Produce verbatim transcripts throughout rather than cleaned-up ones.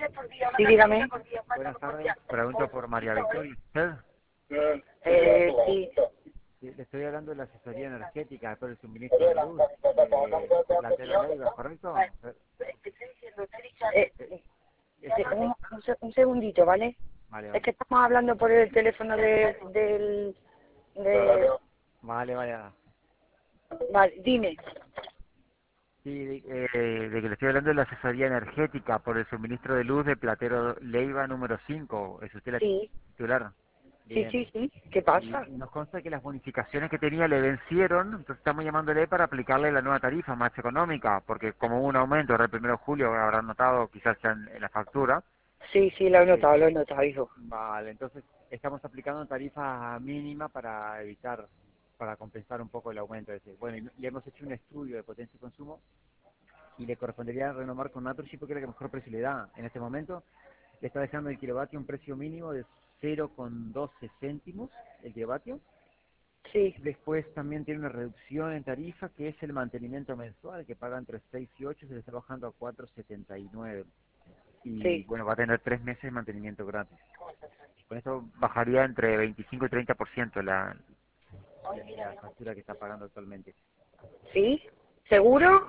Sí, dígame. Buenas tardes, pregunto por María Victoria. ¿Usted? Eh, sí. Sí, le estoy hablando de la asesoría energética por el suministro de luz de Platero Leiva, ¿correcto? Eh, Eh, eh, es- un, un se- un segundito, ¿vale? Vale, Es vale. que estamos hablando por el teléfono de, del... De, Vale, vaya. vale, dime. Sí, de, eh, de que le estoy hablando de la asesoría energética por el suministro de luz de Platero Leiva número cinco. ¿Es usted la Sí, titular? sí, Bien. sí, sí. ¿Qué Y pasa? nos consta que las bonificaciones que tenía le vencieron, entonces estamos llamándole para aplicarle la nueva tarifa más económica, porque como hubo un aumento ahora el primero de julio, habrán notado quizás ya en, en la factura. Sí, sí, lo he eh, notado, lo he notado, hijo. vale, entonces estamos aplicando tarifa mínima para evitar, para compensar un poco el aumento ese. Bueno, y le hemos hecho un estudio de potencia y consumo y le correspondería renovar con Naturgy porque es la que mejor precio le da. En este momento le está dejando el kilovatio un precio mínimo de cero coma doce céntimos el kilovatio. Sí, Después también tiene una reducción en tarifa que es el mantenimiento mensual que paga entre seis y ocho, se le está bajando a cuatro setenta y nueve. Y sí. bueno, va a tener tres meses de mantenimiento gratis. Con esto bajaría entre veinticinco y treinta por ciento la, la, la factura que está pagando actualmente. ¿Sí? ¿Seguro?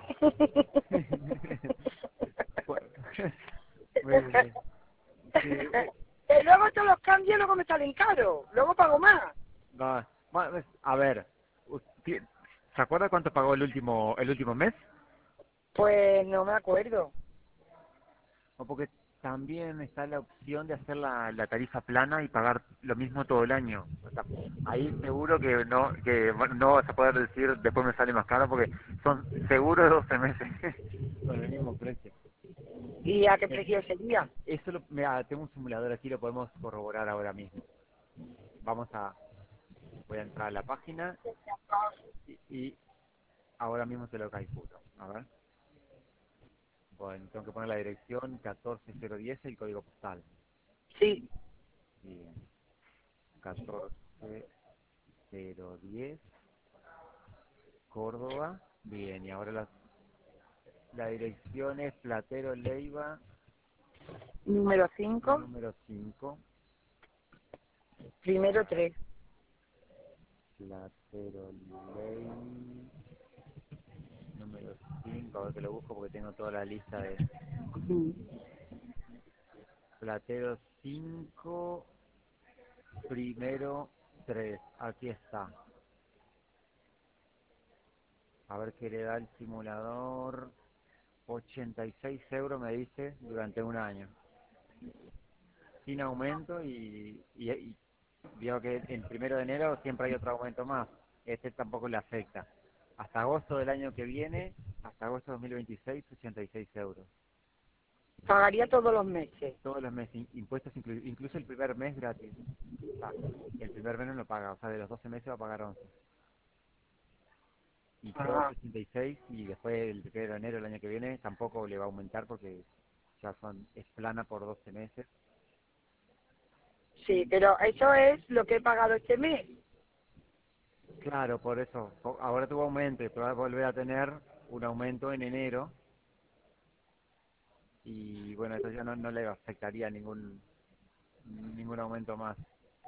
Bueno, muy bien. Sí, eh, Eh, luego todos los cambios luego me salen caros. Luego pago más. no, bueno, es- a ver, usted- ¿se acuerda cuánto pagó el último el último mes? Pues no me acuerdo. O porque también está la opción de hacer la, la tarifa plana y pagar lo mismo todo el año. O sea, ahí seguro que no que bueno, no vas a poder decir después me sale más caro porque son seguros doce meses con el mismo precio. ¿Y a qué Eh, precio sería? Eso lo, mira, tengo un simulador aquí, lo podemos corroborar ahora mismo. Vamos a, voy a entrar a la página y, y ahora mismo te lo calculo. A ver, bueno, tengo que poner la dirección catorce cero diez, el código postal. Sí. Bien, catorce cero diez, Córdoba. Bien, y ahora la, la dirección es Platero Leiva, Número cinco, número cinco. primero tres. Platero Leiva, número cinco. A ver que lo busco porque tengo toda la lista de Platero cinco, primero tres. Aquí está. A ver qué le da el simulador. ochenta y seis euros me dice durante un año. Sin aumento y, y, y veo que el primero de enero siempre hay otro aumento más. Este tampoco le afecta. Hasta agosto del año que viene, hasta agosto de dos mil veintiséis, ochenta y seis euros. Pagaría todos los meses. Todos los meses, in- impuestos, inclu- incluso el primer mes gratis. Ah, el primer mes no lo paga, o sea, de los doce meses va a pagar once. Y todos Ah, ochenta y seis y después el primero de enero del año que viene tampoco le va a aumentar porque ya son, es plana por doce meses. sí, pero eso es lo que he pagado este mes. Claro, por eso, po- ahora tuvo aumento y va a volver a tener un aumento en enero y bueno, eso ya no, no le afectaría ningún ningún aumento más.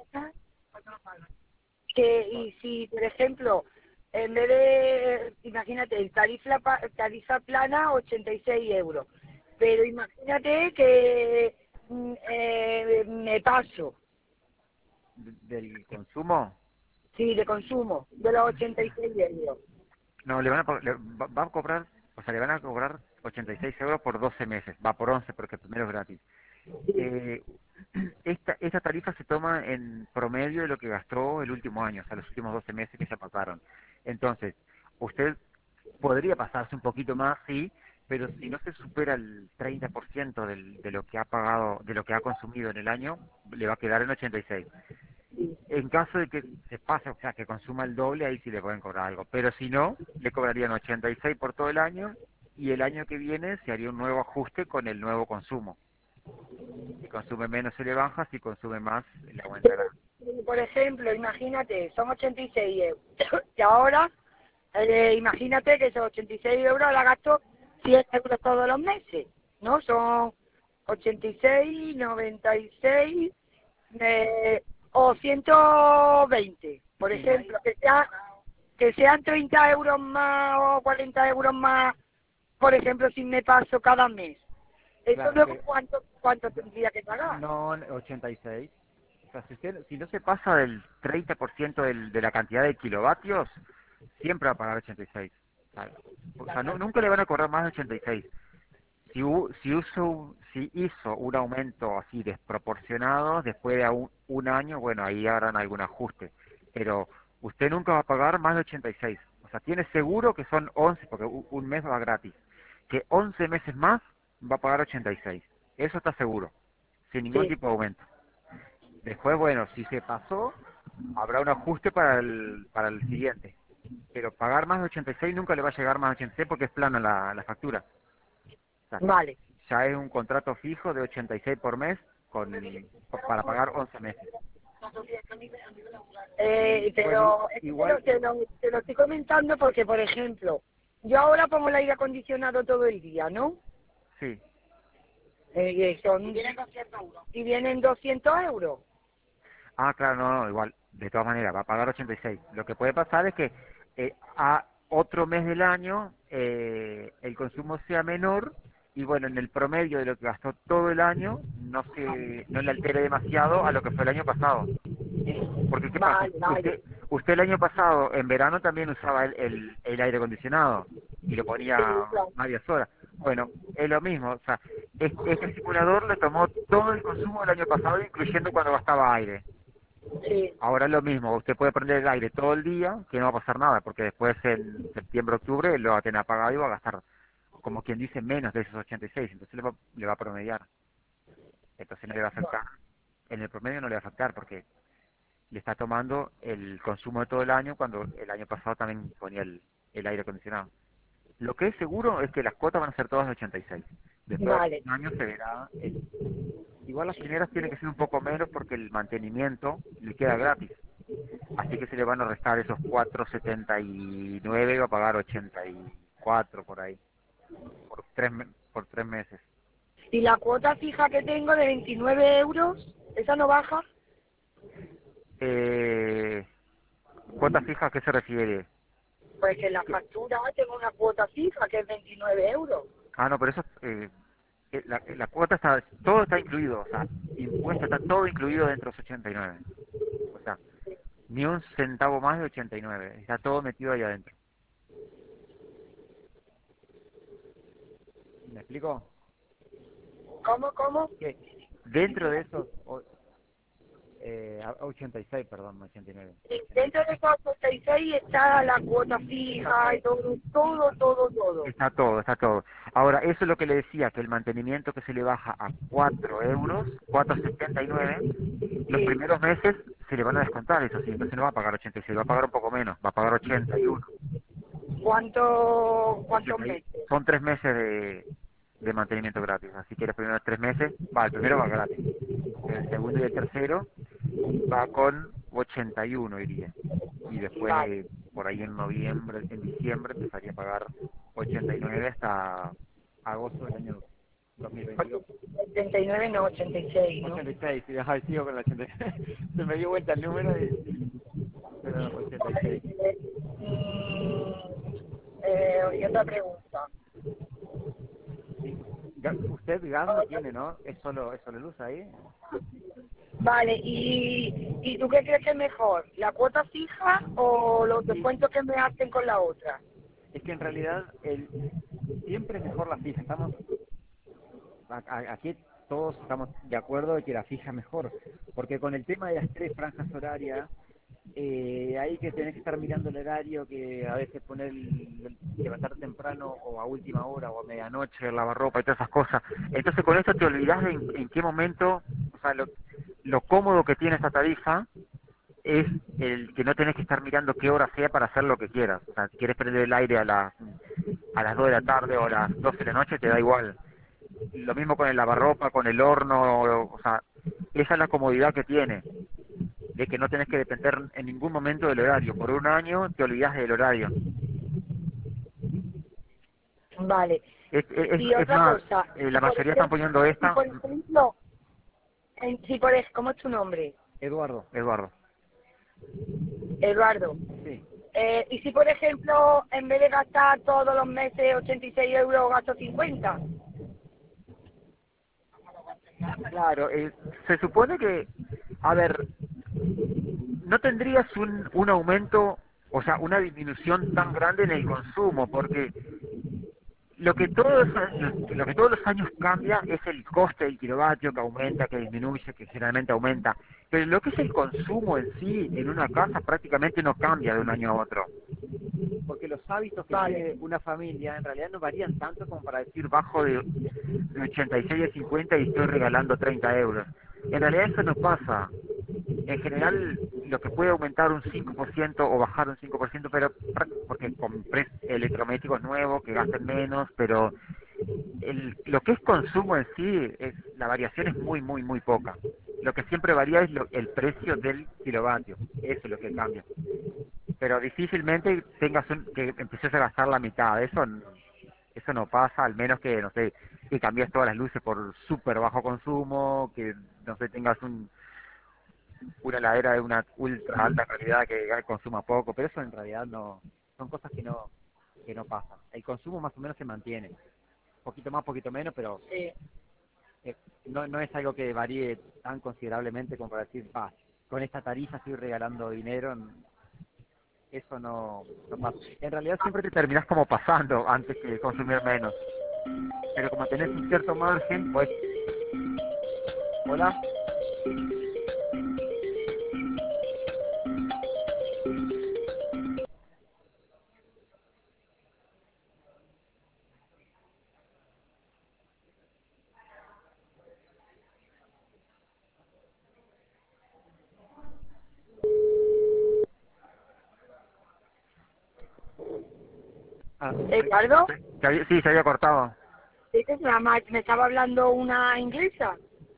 Que, y si, por ejemplo, en vez de, imagínate, tarifa, pa- tarifa plana, ochenta y seis euros. Pero imagínate que mm, eh, me paso, De- ¿Del consumo? sí, de consumo, de los ochenta y seis euros. No, le van a, po- le va, va a cobrar, o sea, le van a cobrar ochenta y seis euros por doce meses, va por once porque el primero es gratis. Eh, esta, esta tarifa se toma en promedio de lo que gastó el último año, o sea, los últimos doce meses que se pasaron. Entonces, usted podría pasarse un poquito más, sí, pero si no se supera el treinta por ciento del, de lo que ha pagado, de lo que ha consumido en el año, le va a quedar en ochenta y seis. En caso de que se pase, o sea, que consuma el doble, ahí sí le pueden cobrar algo. Pero si no, le cobrarían ochenta y seis por todo el año y el año que viene se haría un nuevo ajuste con el nuevo consumo. Si consume menos se le baja, si consume más le aumentará. Por ejemplo, imagínate, son ochenta y seis euros. Y ahora, eh, imagínate que esos ochenta y seis euros la gasto cien euros todos los meses, ¿no? Son ochenta y seis, noventa y seis eh, o ciento veinte, por Sí, no hay- ejemplo, que sea que sean treinta euros más o cuarenta euros más, por ejemplo, si me paso cada mes. ¿Eso claro, luego pero cuánto, cuánto tendría que pagar? no ochenta y seis. O sea, si, usted, si no se pasa del treinta por ciento del, de la cantidad de kilovatios, siempre va a pagar ochenta y seis. O sea, o sea, no- nunca le van a cobrar más de ochenta y seis. Si, hu- si, uso, si hizo un aumento así desproporcionado, después de un, un año, bueno, ahí harán algún ajuste. Pero usted nunca va a pagar más de ochenta y seis. O sea, tiene seguro que son once, porque u- un mes va gratis. Que once meses más va a pagar ochenta y seis. Eso está seguro, sin ningún Sí, tipo de aumento. Después, bueno, si se pasó, habrá un ajuste para el, para el siguiente. Pero pagar más de ochenta y seis nunca le va a llegar más de ochenta y seis porque es plana la, la factura. O sea, vale. ya es un contrato fijo de ochenta y seis por mes con, para pagar once meses. Eh, Bueno, i- pero es que te igual, lo, te, lo, te lo estoy comentando porque, por ejemplo, yo ahora pongo el aire acondicionado todo el día, ¿no? sí. Eh, y son, y vienen doscientos euros. Ah, claro, no, no, igual, de todas maneras, va a pagar ochenta y seis. Lo que puede pasar es que eh, a otro mes del año eh, el consumo sea menor y bueno, en el promedio de lo que gastó todo el año no se, no le altere demasiado a lo que fue el año pasado. Porque ¿qué pasa? Vale, vale. Usted, usted el año pasado, en verano también usaba el, el, el aire acondicionado y lo Sí, ponía claro. varias horas. Bueno, es lo mismo, o sea, es- este simulador le tomó todo el consumo del año pasado, incluyendo cuando gastaba aire. Sí, Ahora es lo mismo, usted puede prender el aire todo el día, que no va a pasar nada, porque después en septiembre, octubre lo va a tener apagado y va a gastar, como quien dice, menos de esos ochenta y seis, entonces le va, le va a promediar. Entonces no le va a afectar, en el promedio no le va a afectar, porque le está tomando el consumo de todo el año cuando el año pasado también ponía el, el aire acondicionado. Lo que es seguro es que las cuotas van a ser todas de ochenta y seis. Después de vale. un año se verá. el- igual las primeras tienen que ser un poco menos porque el mantenimiento le queda gratis. Así que se le van a restar esos cuatro setenta y nueve y va a pagar ochenta y cuatro por ahí, por tres, me- por tres meses. Y la cuota fija que tengo de veintinueve euros, ¿esa no baja? Eh, ¿Cuota fija a qué se refiere? Pues que en la factura tengo una cuota fija que es veintinueve euros. Ah, no, pero eso, eh, eh, la, la cuota está, todo está incluido, o sea, impuesto está todo incluido dentro de los ochenta y nueve. O sea, ni un centavo más de ochenta y nueve, está todo metido ahí adentro. ¿Me explico? ¿Cómo, cómo? Que dentro de esos, o- eh, a- ochenta y seis, perdón, ochenta y nueve. Y ochenta y dentro seis. de esos ochenta y seis está la cuota Está fija y todo. todo, todo, todo, todo. Está todo, está todo. Ahora, eso es lo que le decía, que el mantenimiento que se le baja a cuatro euros, cuatro setenta y nueve, los Sí. primeros meses se le van a descontar, eso sí, entonces no va a pagar ochenta y seis, va a pagar un poco menos, va a pagar ochenta y uno. ¿Cuánto, cuántos ochenta y- meses? Son tres meses de, de mantenimiento gratis, así que los primeros tres meses, va, el primero va gratis, el segundo y el tercero va con ochenta y uno iría, y después Vale. eh, por ahí en noviembre, en diciembre empezaría a pagar ochenta y nueve hasta agosto del año dos mil veintidós. ochenta y nueve no, ochenta y seis, ¿no? ochenta y seis, sí, ajá, sigo con el ochenta y seis. Se me dio vuelta el número y sí, pero ochenta y seis. Mm, eh, y otra pregunta. Sí. Ga- Usted gas no tiene, ¿no? Es solo, es solo luz ahí. Vale, ¿y, ¿y tú qué crees que es mejor? ¿La cuota fija o los Sí, descuentos que me hacen con la otra? es que en realidad el, siempre es mejor la fija. Estamos a- a- aquí todos estamos de acuerdo de que la fija es mejor, porque con el tema de las tres franjas horarias, eh, hay que tener que estar mirando el horario, que a veces poner, el- levantar temprano o a última hora o a medianoche, lavar ropa y todas esas cosas. Entonces con esto te olvidas de en, en qué momento, o sea, lo, lo cómodo que tiene esta tarifa es el que no tenés que estar mirando qué hora sea para hacer lo que quieras. O sea, si quieres prender el aire a las, a las dos de la tarde o a las doce de la noche, te da igual. Lo mismo con el lavarropa, con el horno, o sea, esa es la comodidad que tiene, de que no tenés que depender en ningún momento del horario. Por un año te olvidás del horario. Vale. Es, es, Y es otra más, cosa, eh, si la por mayoría están ejemplo, poniendo si esta. por ejemplo, en, si por ej- ¿cómo es tu nombre? Eduardo. Eduardo. Eduardo. Sí. Eh, y si por ejemplo, en vez de gastar todos los meses ochenta y seis euros, gasto cincuenta. Claro, eh, se supone que, a ver, no tendrías un, un aumento, o sea, una disminución tan grande en el consumo, porque lo que todos los, años- lo que todos los años cambia es el coste del kilovatio que aumenta, que disminuye, que generalmente aumenta. Pero lo que es el consumo en sí, en una casa, prácticamente no cambia de un año a otro. Porque los hábitos que Vale. tiene una familia en realidad no varían tanto como para decir, Ir bajo de, de ochenta y seis a cincuenta y estoy regalando treinta euros. En realidad eso no pasa. En general, lo que puede aumentar un cinco por ciento o bajar un cinco por ciento, pero pra- porque compré electrodomésticos nuevos que gasten menos, pero el, lo que es consumo en sí, es, la variación es muy, muy, muy poca. Lo que siempre varía es lo- el precio del kilovatio. Eso es lo que cambia. Pero difícilmente tengas un, que empieces a gastar la mitad. Eso, n- eso no pasa, al menos que, no sé, que cambies todas las luces por súper bajo consumo, que, no sé, tengas un, una heladera de una ultra alta calidad que consuma poco, pero eso en realidad no, son cosas que no, que no pasan. El consumo más o menos se mantiene, poquito más, poquito menos, pero Sí. eh, no, no es algo que varíe tan considerablemente como para decir, ah, con esta tarifa estoy regalando dinero, n- eso no, no pasa. En realidad siempre te terminás como pasando antes que consumir menos, pero como tenés un cierto margen, pues, hola, ah, Eduardo, se había- sí, se había cortado. ¿esta es la ma- me estaba hablando una inglesa?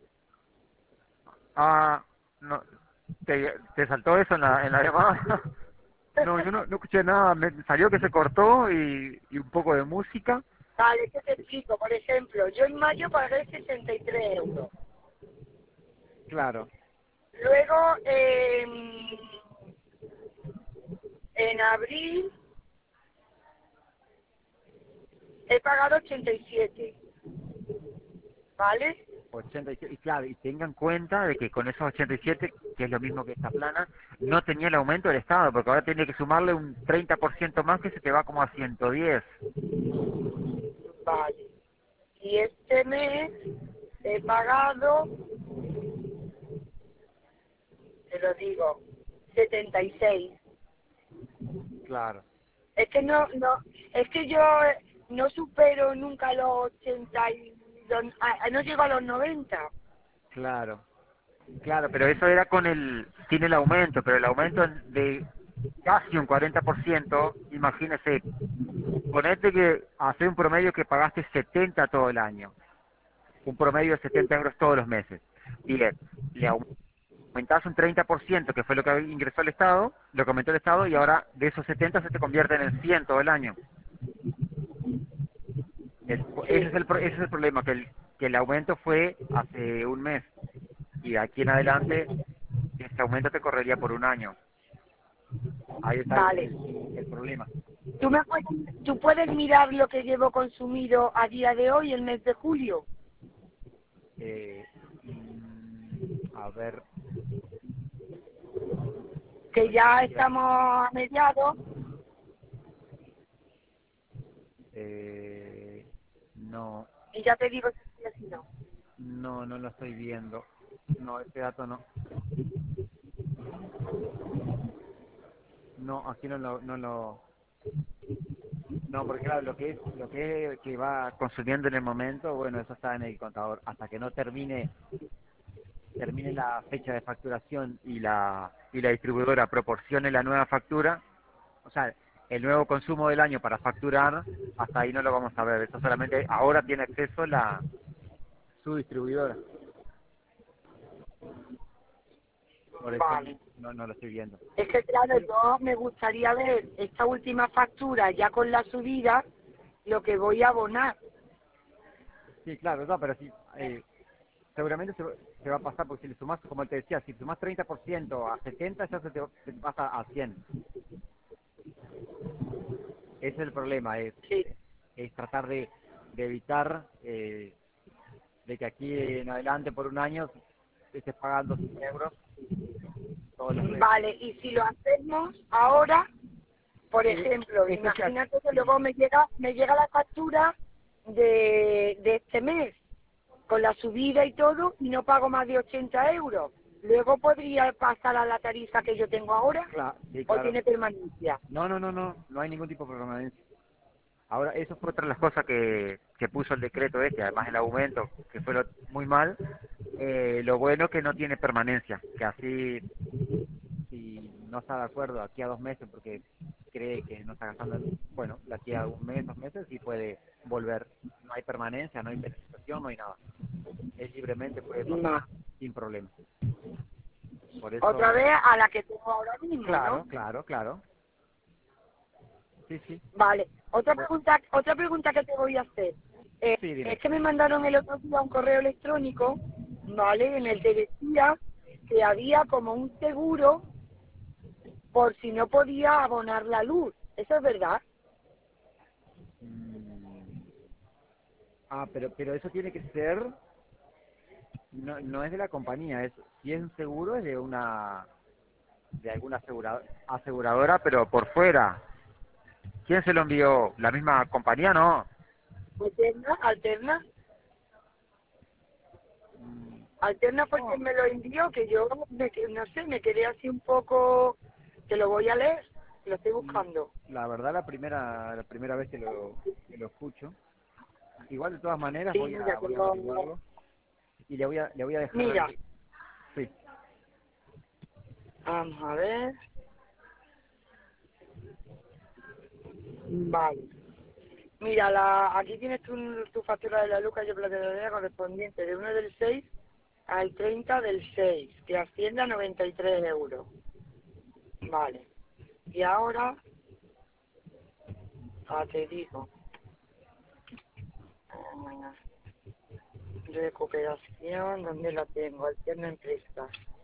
Ah, no, ¿te, te saltó eso en la, en la llamada? No, yo no, no escuché nada, me salió que se cortó y, y un poco de música. Vale, ¿qué te explico? Por ejemplo, yo en mayo pagué sesenta y tres euros. claro, Luego, en, en abril, he pagado ochenta y siete. ¿Vale? ochenta y siete, y claro, y tengan cuenta de que con esos ochenta y siete, que es lo mismo que esta plana, no tenía el aumento del Estado, porque ahora tiene que sumarle un treinta por ciento más que se te va como a ciento diez. Vale. Y este mes he pagado, te lo digo, setenta y seis. claro, Es que no, no, es que yo no supero nunca los ochenta y los- a- a- no llego a los noventa. claro, Claro, pero eso era con el, sin el aumento, pero el aumento de casi un cuarenta por ciento, imagínese, ponete que hace un promedio que pagaste setenta todo el año, un promedio de setenta euros todos los meses. Bien, le aumentás un treinta por ciento, que fue lo que ingresó el Estado, lo que aumentó el Estado, y ahora de esos setenta se te convierte en el cien todo el año. El- ese, es Sí, el, pro- ese es el problema, que el, que el aumento fue hace un mes, y de aquí en adelante ese aumento te correría por un año. Ahí está el, vale. el- el problema. ¿Tú, me puedes, ¿Tú puedes mirar lo que llevo consumido a día de hoy, el mes de julio? eh, mm, a ver, Que ya ya, estamos a mediados. eh, no, Y ya te digo si sí o si no. no, no lo estoy viendo, no, este dato no, no, aquí no lo, no lo, no, porque claro, lo que es, lo que, que va consumiendo en el momento, bueno, eso está en el contador, hasta que no termine, termine la fecha de facturación y la, y la distribuidora proporcione la nueva factura, o sea, el nuevo consumo del año para facturar, hasta ahí no lo vamos a ver, eso solamente ahora tiene acceso la, su distribuidora, por eso Vale. no, no lo estoy viendo. Es que claro, yo me gustaría ver esta última factura ya con la subida lo que voy a abonar. Sí, claro, no, pero sí, eh, seguramente se, se va a pasar, porque si le sumás, como te decía, si sumás treinta por ciento a setenta, ya se te, se te pasa a cien. Ese es el problema, es, Sí. es tratar de, de evitar eh, de que aquí en adelante por un año estés pagando cien euros todos los meses. Vale, y si lo hacemos ahora, por Eh, ejemplo, esto se hace- imagínate que sí. luego me llega me llega la factura de, de este mes, con la subida y todo, y no pago más de ochenta euros. Luego podría pasar a la tarifa que yo tengo ahora, Claro, sí, o claro. tiene permanencia. No, no, no, no, no hay ningún tipo de permanencia. Ahora, eso fue otra de las cosas que, que puso el decreto este, además el aumento, que fue lo- muy mal. Eh, lo bueno que no tiene permanencia, que así, si no está de acuerdo aquí a dos meses porque cree que no está gastando, bueno, de aquí a un mes, dos meses, sí puede volver. No hay permanencia, no hay penalización, no hay nada. Él libremente puede pasar No. sin problema. Por Otra eso, vez a la que tengo ahora mismo, ¿no? claro, claro, claro. Sí, sí. Vale. Otra Bu- pregunta, otra pregunta que te voy a hacer. Eh, Sí, es dime. que me mandaron el otro día un correo electrónico, ¿vale? En el que decía que había como un seguro por si no podía abonar la luz. ¿Eso es verdad? Mm, Ah, pero, pero eso tiene que ser, no, no es de la compañía, es, si es un seguro es de una, de alguna asegura- aseguradora, pero por fuera. ¿Quién se lo envió? ¿La misma compañía? No. Alterna, alterna, Mm, alterna fue No, quien me lo envió, que yo, me, que- no sé, me quedé así un poco, que lo voy a leer, lo estoy mm, buscando. la verdad la primera, la primera vez que lo, que lo escucho. Igual de todas maneras Sí, voy mira, a, que voy a lo, averiguarlo y le voy a, le voy a dejar, mira, sí, vamos a ver, vale. Mira, la, aquí tienes tu, tu factura de la luz que yo platicaré correspondiente de uno del seis al treinta del seis, que asciende a noventa y tres euros. Vale. Y ahora, ah, te digo, ah, recuperación, ¿dónde la tengo? Alterna empresa.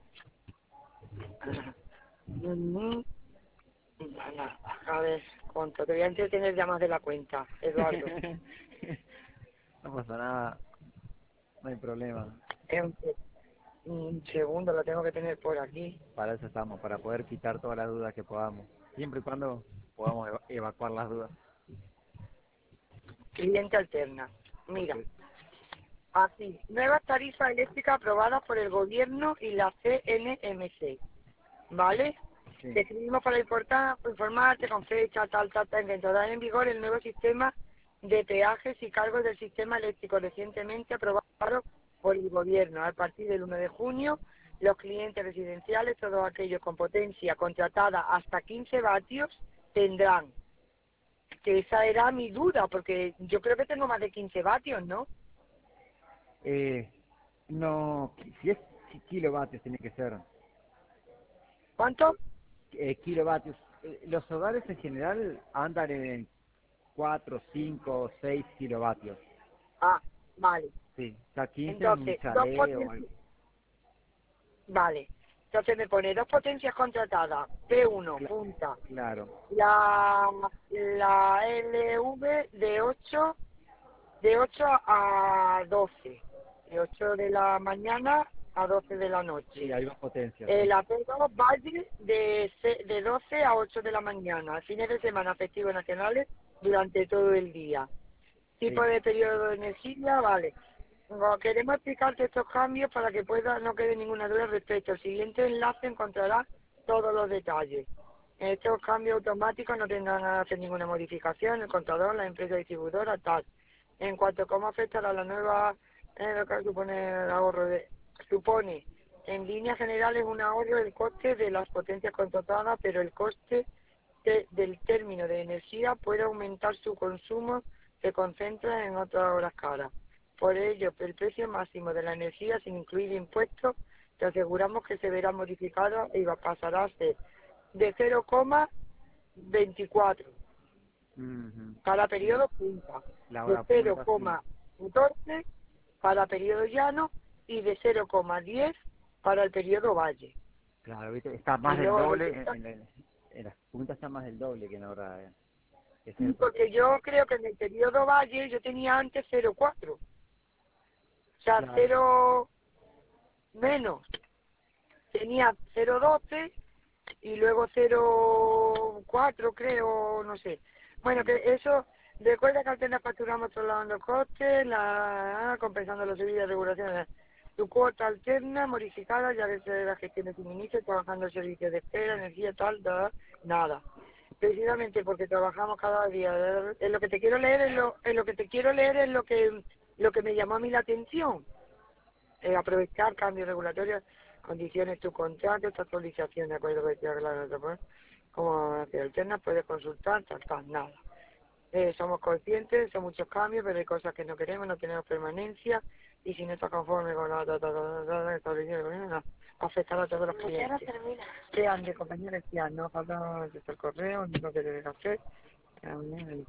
Mm, nada, a ver, cuánto, te voy a entretener ya más de la cuenta, Eduardo. no pasa nada, no hay problema. Es un, un segundo, lo tengo que tener por aquí. Para eso estamos, para poder quitar todas las dudas que podamos, siempre y cuando podamos eva- evacuar las dudas. Cliente alterna. Mira, Porque, así, nuevas tarifas eléctricas aprobadas por el gobierno y la C N M C, ¿vale? sí, Te escribimos para importar, informarte con fecha, tal, tal, tal, que entrará en vigor el nuevo sistema de peajes y cargos del sistema eléctrico recientemente aprobado por el gobierno. A partir del uno de junio, los clientes residenciales, todos aquellos con potencia contratada hasta quince vatios, tendrán, que esa era mi duda, porque yo creo que tengo más de quince vatios, ¿no? eh, no, si es ki- kilovatios tiene que ser, ¿Cuánto? eh, kilovatios. Eh, los hogares en general andan en cuatro, cinco, seis kilovatios. Ah, vale. Sí, o sea, quince en un Entonces, dos chalet o algo. potencias, vale. Entonces me pone dos potencias contratadas, P uno, Cla- punta, claro, la, la L V de ocho de ocho a doce, de ocho de la mañana a doce de la sí, noche. hay dos potencias, El sí. A P dos Valle de, se- de doce a ocho de la mañana, fines de semana festivos nacionales durante todo el día. Tipo Sí, de periodo de energía, vale. No, queremos explicarte estos cambios para que pueda no quede ninguna duda al respecto. El siguiente enlace encontrará todos los detalles. Estos cambios automáticos no tendrán que hacer ninguna modificación, el contador, la empresa distribuidora, tal. En cuanto a cómo afectará la nueva, eh, lo que supone el ahorro de, supone, en líneas generales un ahorro del coste de las potencias contratadas, pero el coste de- del término de energía puede aumentar su consumo, se concentra en otras horas caras. Por ello, el precio máximo de la energía, sin incluir impuestos, te aseguramos que se verá modificado y va- pasará a ser de cero coma veinticuatro. Ujú. Cada periodo punta. La De hora cero punta, sí. coma catorce para periodo llano y de cero coma diez para el periodo valle. Claro, ¿viste? Está Y más del luego doble, resulta, en, en- en las puntas está más del doble que en la hora. eh. Es sí, cierto. porque yo creo que en el periodo valle yo tenía antes cero coma cuatro. O sea, Claro. cero menos. Tenía cero coma doce y luego cero coma cuatro creo, no sé. Bueno, que eso, recuerda que apenas facturamos trasladando costes, la, compensando las subidas de regulaciones. Tu cuota alterna, modificada, ya que se la gestión de suministro, trabajando en servicios de espera, energía, tal, da, nada. Precisamente porque trabajamos cada día. En lo que te quiero leer, es lo, en lo que te quiero leer es lo que, lo que me llamó a mí la atención. Eh, aprovechar cambios regulatorios, condiciones tu contrato, esta actualización de acuerdo con el claro, como hacia alternas puedes consultar, tal, tal, nada. Eh, somos conscientes, son muchos cambios, pero hay cosas que no queremos, no tenemos permanencia, y si no está conforme con la ta, ta, ta, ta, ta, establecida, no, afectar a todos los clientes. Sean de compañeros, sean, no falta el correo, lo único que debes hacer, no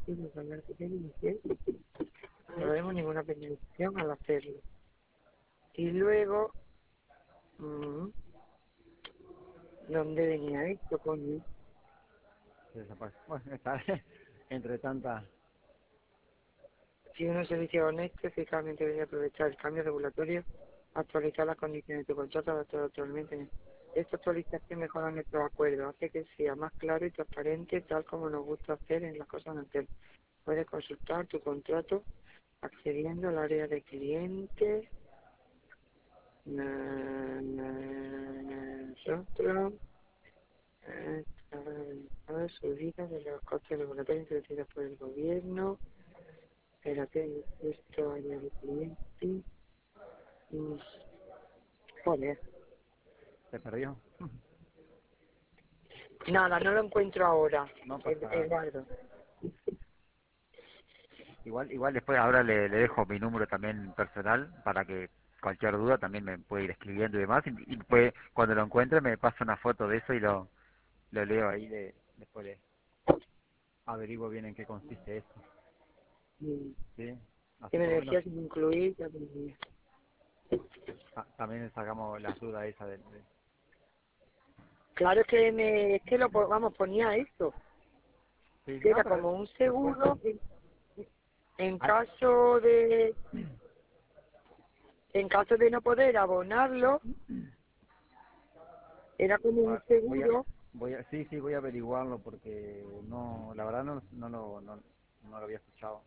vemos ninguna penalización al hacerlo. Y luego, mm, ¿dónde venía esto, coño? Se desaparece. Bueno, está entre tantas. Si uno servicio honesto, eficazmente debe aprovechar el cambio regulatorio, actualizar las condiciones de tu contrato adaptado actualmente. Esta actualización mejora nuestro acuerdo, hace que sea más claro y transparente, tal como nos gusta hacer en las cosas anteriores. Puedes consultar tu contrato accediendo al área de clientes, na- na- nosotros, eh, eh, subidas de los costes regulatorios introducidos por el gobierno. Espérate, esto área de cliente. Mm, Joder. ¿Se perdió? Nada, no lo encuentro ahora, No Ed- pasa nada. Eduardo. Igual, igual después ahora le, le dejo mi número también personal para que cualquier duda también me puede ir escribiendo y demás. Y, y después, cuando lo encuentre, me pasa una foto de eso y lo, lo leo ahí. De, después le averiguo bien en qué consiste eso. Mm, ¿Sí? Que Así me por lo menos decías incluir, ya te decía. ta- también sacamos las dudas esas de, de- Claro que me, es que lo, po- vamos, ponía esto, Sí, que no, era pero como un después... seguro en, en Ah, caso de, en caso de no poder abonarlo, era como un ah, voy a, seguro. voy a, sí, sí, voy a averiguarlo porque no, la verdad no, no, lo, no, no lo había escuchado.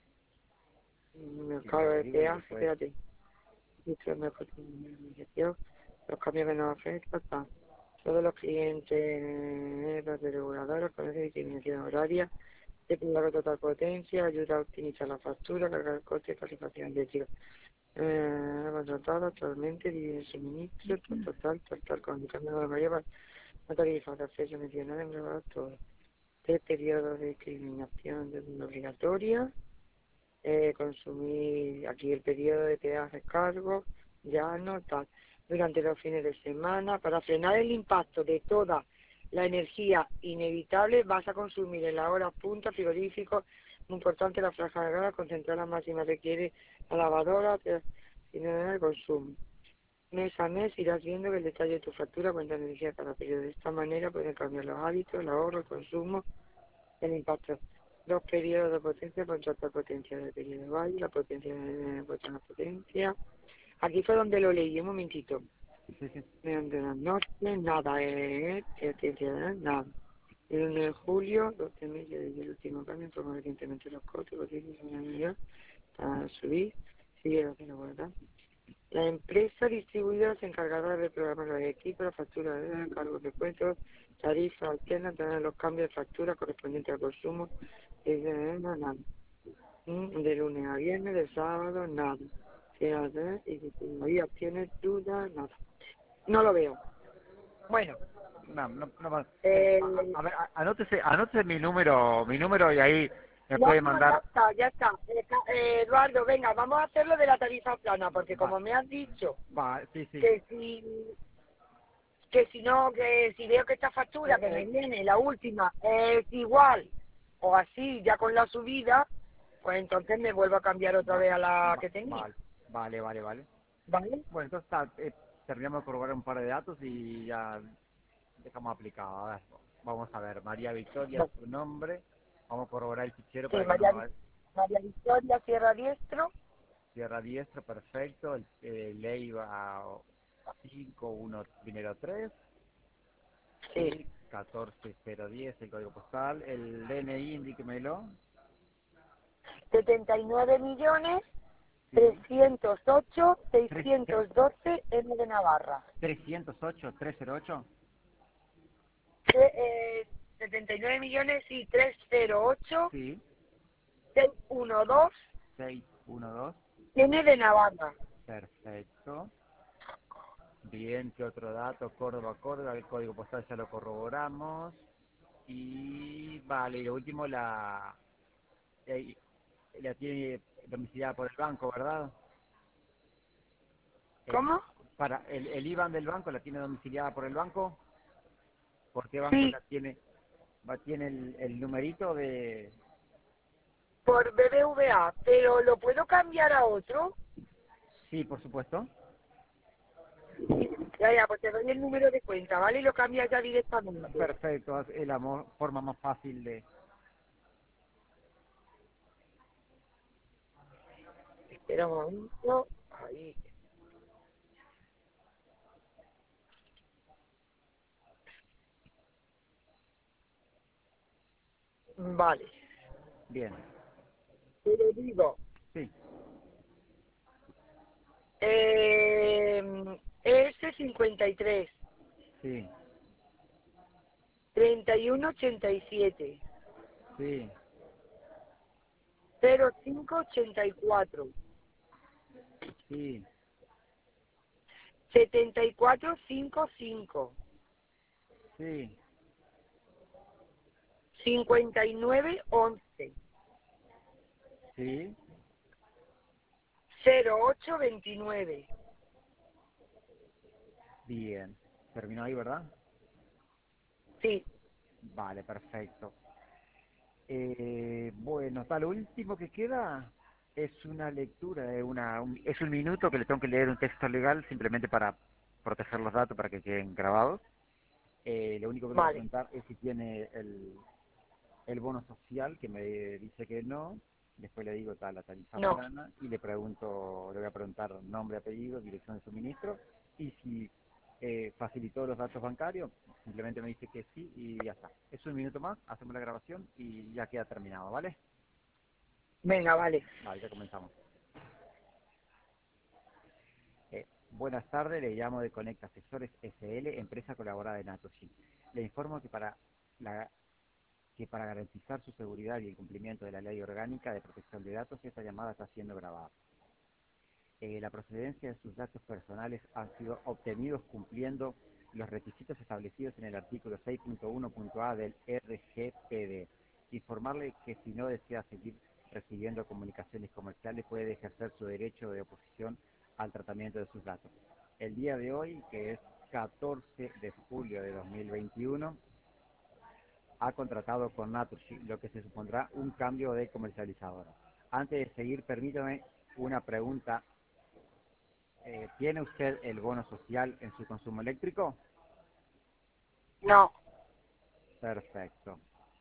Mm, Y lo Claro, de averiguo y peaje, después... espérate. Esto es mejor que mi organización, los cambios que nos afectan, está. Todos los clientes eh, los reguladores con esa discriminación horaria, de la total potencia, ayuda a optimizar la factura, cargar el coste de calificación de tiro. Eh, contratado actualmente, divide suministro, total, total, total, con el cambio de la mayor, la tarifa de acceso mencionada en global todo. Tres periodos de discriminación de obligatoria, eh, consumir aquí el periodo de peaje cargo, ya no tal, durante los fines de semana, para frenar el impacto de toda la energía inevitable, vas a consumir en la hora punta frigorífico, muy importante la franja de gas, concentrar la máxima requiere la lavadora, te- y no el consumo. Mes a mes irás viendo que el detalle de tu factura cuenta energía cada periodo. De esta manera pueden cambiar los hábitos, el ahorro, el consumo, el impacto. Dos periodos de potencia, contrato de potencia del periodo de valle, la potencia de la potencia. Aquí fue donde lo leí, un momentito. Sí, sí. Mediante las noches, nada, eh, potencia de nada. El uno de julio, doce meses desde el último cambio, informó recientemente los costes, potencia de una mayor, a subir, sigue haciendo verdad. La empresa distribuidora se encargará de programar los equipos, la factura de cargos de cuentos, tarifas alternas, tener los cambios de factura correspondientes al consumo, y de nada. Mm, De lunes a viernes, de sábado, nada. Fíjate, y si todavía tienes dudas, nada. No lo veo. Bueno, No, no, no pasa. Eh, eh, a, a ver, a- anótese, anótese mi número, mi número y ahí me no, puede no, ya mandar... está, ya está. Eh, ca- eh, Eduardo, venga, vamos a hacerlo de la tarifa plana, porque Va, como me has dicho va, sí, sí. que si que si no, que si veo que esta factura que me viene, la última, es igual o así, ya con la subida, pues entonces me vuelvo a cambiar otra vez a la que tenía. Vale, vale, vale, vale. ¿Vale? Bueno, entonces está, eh, terminamos de corroborar un par de datos y ya dejamos aplicado. A ver, vamos a ver, María Victoria, Bueno, su nombre. Vamos a corroborar el fichero sí, para que no María, me vaya. María Victoria Sierra Diestro, Sierra Diestra, perfecto. El, eh, Leiva cinco uno primero tres sí, y catorce cero diez el código postal. El D N I, indíquemelo. setenta y nueve millones Sí. trescientos ocho Tres- seiscientos doce M de Navarra. trescientos ocho, trescientos ocho. Tre- eh, setenta y nueve millones y trescientos ocho Sí. seiscientos doce seis uno dos. M de Navarra. Perfecto. Bien, ¿qué otro dato? Córdoba, Córdoba, el código postal ya lo corroboramos. Y vale, y lo último, la, eh, la tiene domiciliada por el banco, ¿verdad? El, ¿Cómo? para el, el I B A N del banco la tiene domiciliada por el banco. ¿Por qué banco Sí, la tiene? Va, tiene el, el numerito de... por B B V A, pero ¿lo puedo cambiar a otro? Sí, por supuesto. Ya, ya, pues te doy el número de cuenta, ¿vale? Y lo cambias ya directamente. Perfecto, es la mo- forma más fácil de... Espera un momento. Ahí. Vale. Bien, Te lo digo. sí, Eh, S cincuenta y tres, sí, treinta y uno ochenta y siete, sí, cero cinco ochenta y cuatro, sí, setenta y cuatro cincuenta y cinco, sí, cincuenta y nueve once, sí. cero ocho veintinueve. Bien. Terminó ahí, ¿verdad? Sí, Vale, perfecto. Eh, bueno, tal, lo último que queda es una lectura, de una, un- es un minuto que le tengo que leer un texto legal simplemente para proteger los datos, para que queden grabados. Eh, lo único que le voy a vale. preguntar es si tiene el, el bono social, que me dice que no. Después le digo tal, la tarifa No, plana, y le pregunto, le voy a preguntar nombre, apellido, dirección de suministro, y si eh, facilitó los datos bancarios, simplemente me dice que sí y ya está. Es un minuto más, hacemos la grabación y ya queda terminado, ¿vale? venga, vale. Vale, ya comenzamos. Eh, buenas tardes, le llamo de Conecta Asesores S L, empresa colaborada de Naturgy. Le informo que para la que para garantizar su seguridad y el cumplimiento de la Ley Orgánica de Protección de Datos, esta llamada está siendo grabada. Eh, la procedencia de sus datos personales han sido obtenidos cumpliendo los requisitos establecidos en el artículo seis punto uno punto a del R G P D. Informarle que si no desea seguir recibiendo comunicaciones comerciales puede ejercer su derecho de oposición al tratamiento de sus datos. El día de hoy, que es catorce de julio de dos mil veintiuno, ha contratado con Naturgy, lo que se supondrá un cambio de comercializadora. Antes de seguir, permítame una pregunta. Eh, ¿tiene usted el bono social en su consumo eléctrico? No, Perfecto.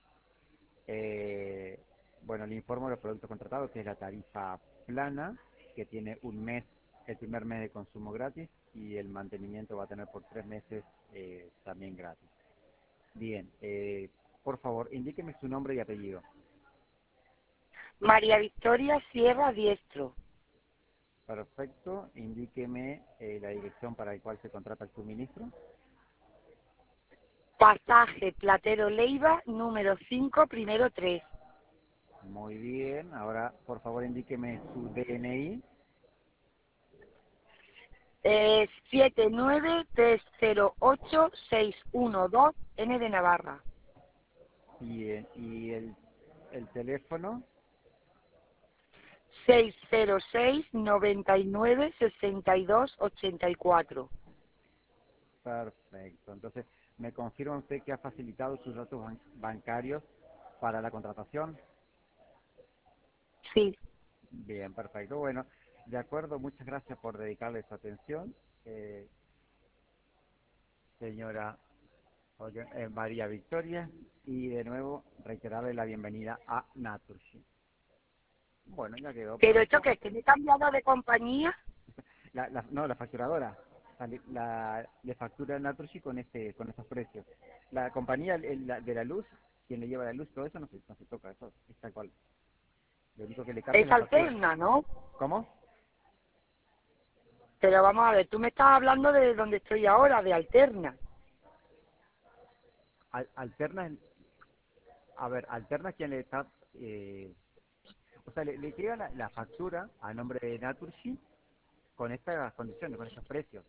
Eh, bueno, le informo de los productos contratados, que es la tarifa plana, que tiene un mes, el primer mes de consumo gratis, y el mantenimiento va a tener por tres meses eh, también gratis. Bien, eh, por favor, indíqueme su nombre y apellido. María Victoria Sierra Diestro, Perfecto, indíqueme eh, la dirección para la cual se contrata el suministro. pasaje Platero Leiva, número cinco, primero tres. Muy bien, ahora por favor indíqueme su D N I. Eh, siete nueve tres cero ocho seis uno dos N de Navarra. Bien, y el, el teléfono. seis cero seis noventa y nueve sesenta y dos ochenta y cuatro. Perfecto, entonces me confirma usted que ha facilitado sus datos ban- bancarios para la contratación. Sí. Bien, perfecto. Bueno, de acuerdo, muchas gracias por dedicarle su atención, eh, señora oye, eh, María Victoria, y de nuevo reiterarle la bienvenida a Naturgy. Bueno, ya quedó por ¿Pero esto esto. qué? ¿Que me he cambiado de compañía? La, la- no, la facturadora. La, la- le factura Naturgy con este, con estos precios. La compañía el- la- de la luz, quien le lleva la luz, todo eso no se, no se toca, eso es tal cual. Lo único que le cambia es Es la factura. alterna, ¿no? ¿Cómo? Pero vamos a ver, tú me estás hablando de donde estoy ahora, de alterna. Al- alterna, el- a ver, alterna quien le está, eh, o sea, le, le llega la, la factura a nombre de Naturgy con estas condiciones, con estos precios.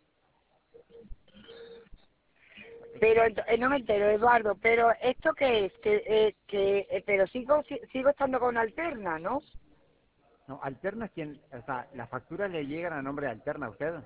Pero ent- eh, no me entero, Eduardo, pero ¿esto qué es? Que, eh, que, eh, pero sigo si- sigo estando con alterna, ¿no? No, alterna quien, o sea, las facturas le llegan a nombre de alterna a usted.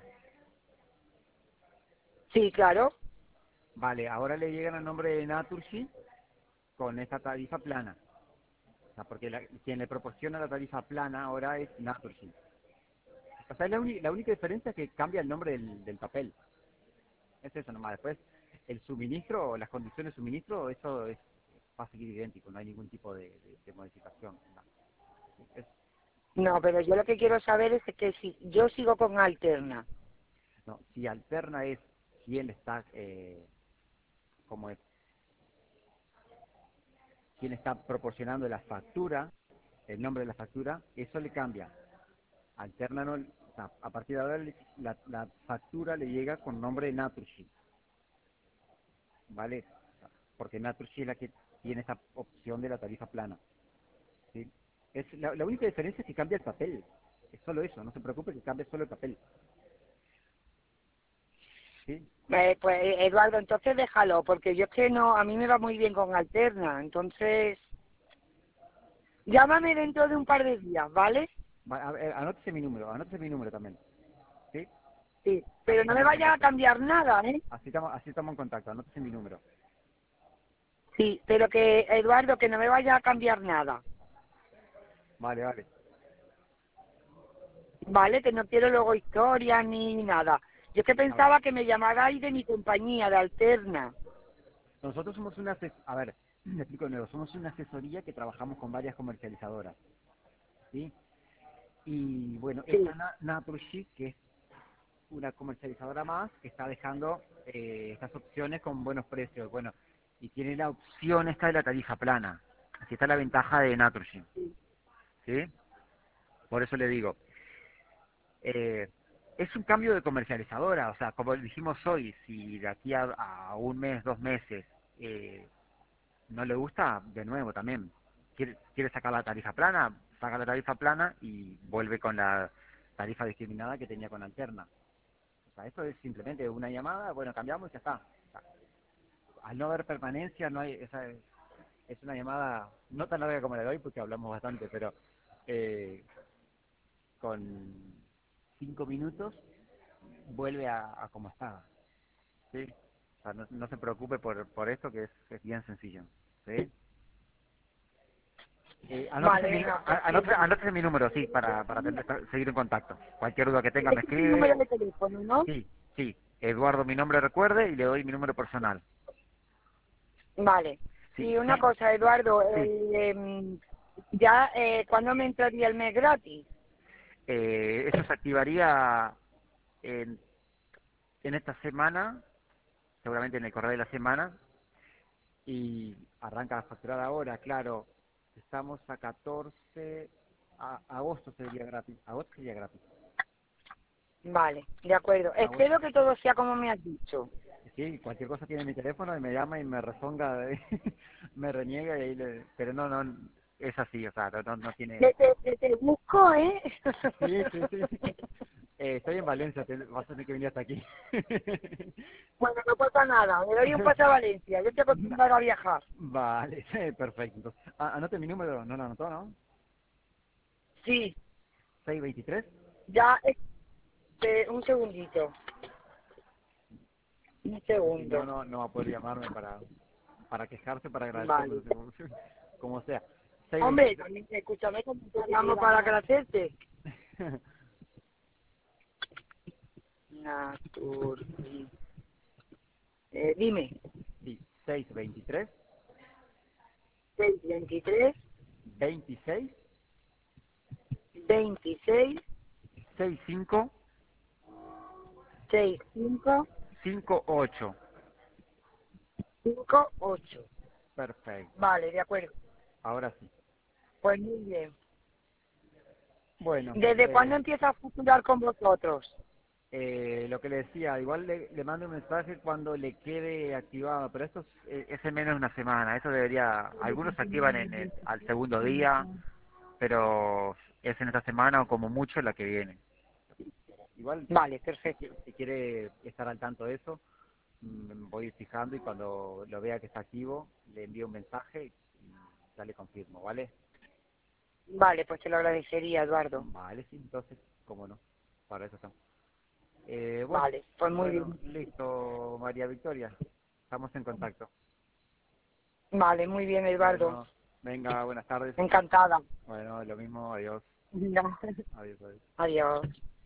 Sí, claro. Vale, ahora le llegan a nombre de Naturgy con esta tarifa plana. O sea, porque la- quien le proporciona la tarifa plana ahora es Naturgy. O sea, la, uni- la única diferencia es que cambia el nombre del, del papel. Es eso nomás. Después, el suministro, las condiciones de suministro, eso es, va a seguir idéntico, no hay ningún tipo de, de- de modificación. No. Es- No, pero yo lo que quiero saber es que si yo sigo con alterna. no, si alterna es quién está, eh, como es, quién está proporcionando la factura, el nombre de la factura, eso le cambia. Alterna no, o sea, a partir de ahora le- la, la factura le llega con nombre de Naturgy, ¿vale? Porque Naturgy es la que tiene esa opción de la tarifa plana, ¿sí? Es, la, la única diferencia es que cambia el papel, es solo eso, no se preocupe que cambie solo el papel, ¿sí? Eh, pues Eduardo, entonces déjalo, porque yo es que no, a mí me va muy bien con alterna, entonces llámame dentro de un par de días, ¿vale? Va, a ver, anótese mi número, anótese mi número también, ¿sí? Sí, Así pero no me estamos en vayas a contacto, cambiar nada, ¿eh? así estamos, así estamos en contacto, anótese mi número. Sí, pero que, Eduardo, que no me vayas a cambiar nada, Vale, vale. ¿vale? Que no quiero luego historias ni nada. Yo es que A ver, pensaba que me llamarais de mi compañía, de alterna. nosotros somos una, ases- a ver, le explico de nuevo, somos una asesoría que trabajamos con varias comercializadoras, ¿sí? Y bueno, Sí. esta Na- Naturgy, que es una comercializadora más, que está dejando eh, estas opciones con buenos precios, bueno, y tiene la opción esta de la tarifa plana. Así está la ventaja de Naturgy, ¿sí? Por eso le digo, eh, es un cambio de comercializadora, o sea, como dijimos hoy, si de aquí a, a un mes, dos meses, eh, no le gusta, de nuevo también, quiere, quiere sacar la tarifa plana, saca la tarifa plana y vuelve con la tarifa discriminada que tenía con Alterna. O sea, esto es simplemente una llamada, bueno, cambiamos y ya está. O sea, al no haber permanencia, no hay, esa es, es una llamada no tan larga como la de hoy porque hablamos bastante, pero eh, con cinco minutos vuelve a, a como estaba. ¿Sí? O sea, no, no se preocupe por, por esto que es, es bien sencillo. ¿Sí? Eh, anótese, Vale, mi, venga, pues a- sí. anótese, anótese mi número, sí, para, para tener- seguir en contacto. Cualquier duda que tenga me Este es el número escribe. de teléfono, ¿no? Sí, sí. Eduardo, mi nombre recuerde y le doy mi número personal. Vale. Sí, Y una sí, cosa, Eduardo, sí. el, em, ya, eh, ¿cuándo me entraría el mes gratis? Eh, eso se activaría en, en esta semana, seguramente en el correo de la semana, y arranca a facturar ahora, claro. Estamos a catorce, a, agosto sería gratis, agosto sería gratis. Vale, de acuerdo. Agosto. Espero que todo sea como me has dicho. Sí, cualquier cosa tiene mi teléfono y me llama y me rezonga, me reniega y ahí le... Pero no, no, es así, o sea, no, no no tiene... Que te, que te busco, ¿eh? Sí, sí, sí. Eh, estoy en Valencia, te... vas a tener que venir hasta aquí. Bueno, no pasa nada. Me doy un paso a Valencia. Yo estoy acostumbrado a viajar. Vale, perfecto. Entonces, ah, anote mi número, no lo anotó, ¿no? Sí, seis veintitrés. ya, este, un segundito. Un Porque si no, segundo. no, no va a poder llamarme para, para quejarse, para agradecerme. Vale. No sé cómo. como sea. seis Hombre, también, escúchame, como te llamo para agradecerte. Natur... Eh, dime, Sí, seis veintitrés, seis veintitrés, veintiséis, veintiséis, sesenta y cinco sesenta y cinco, cincuenta y ocho. cincuenta y ocho. Perfecto. Vale, de acuerdo. Ahora sí. Pues muy bien. Bueno, ¿Desde eh, cuándo empieza a facturar con vosotros? eh, lo que le decía, igual le, le mando un mensaje cuando le quede activado, pero esto es, Eh, Ese menos de una semana, eso debería, algunos se activan en el, al segundo día, pero es en esta semana o como mucho la que viene. igual Vale, si, perfecto. qui- si quiere estar al tanto de eso, mm, me voy fijando y cuando lo vea que está activo, le envío un mensaje y ya le confirmo, ¿vale? Vale, pues te lo agradecería, Eduardo. Vale, sí, entonces, cómo no, para eso estamos. Eh, bueno, Vale, pues muy bueno, bien. listo, María Victoria, estamos en contacto. Vale, muy bien, Eduardo. Bueno, venga, buenas tardes. Encantada. Bueno, lo mismo, adiós, adiós, adiós. Adiós.